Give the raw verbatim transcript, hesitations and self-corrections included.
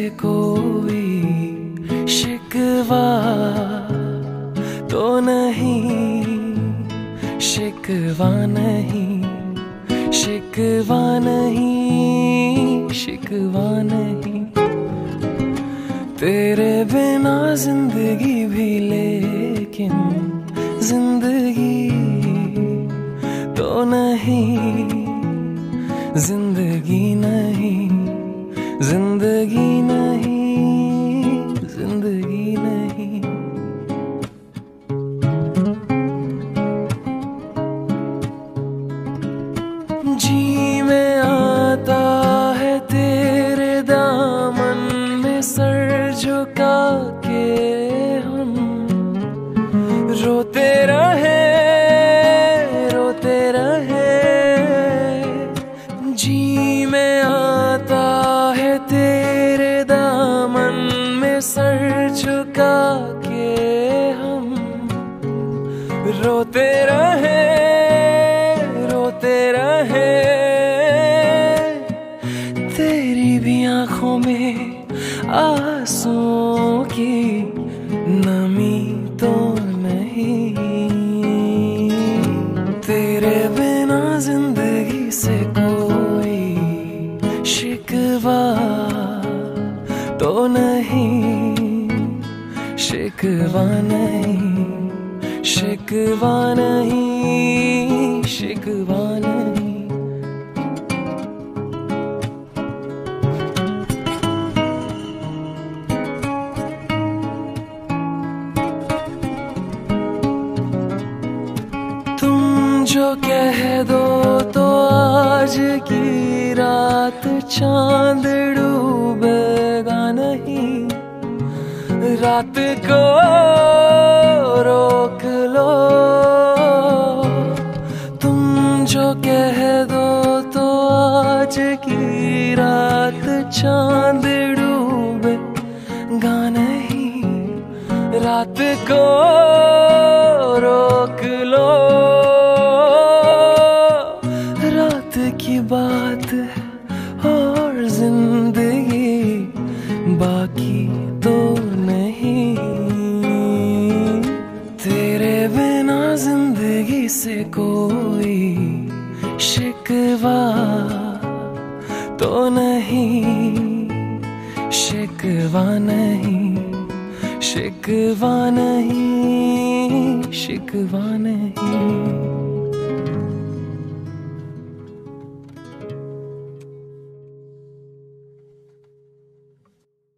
कोई शिकवा तो नहीं, शिकवा नहीं, शिकवा नहीं, शिकवा नहीं। तेरे बिना जिंदगी भी लेकिन जिंदगी तो नहीं, जिंदगी नहीं, जिंदगी नहीं, जिंदगी नहीं। जी में आता है तेरे दामन में सर झुका के हम रोते रहे, रोते रहे। जी में आता है तेरे दामन में सर झुका के हम रोते रहे, रोते रहे। तेरी भी आंखों में आंसुओं की नमी तो नहीं, तेरे बिना जिंदगी से कोई शिकवा तो नहीं, शिकवा नहीं, शिकवा नहीं, शिकवा नहीं। तुम जो कह दो तो आज की रात चांद डूबेगा नहीं, रात को रोक लो। तुम जो कह दो तो आज की रात चांद डूबेगा नहीं, रात को रोक लो। रात की बात है और जिंदगी बाकी तो नहीं, तेरे बिना जिंदगी से कोई शिकवा तो नहीं, शिकवा नहीं, शिकवा नहीं, शिकवा नहीं।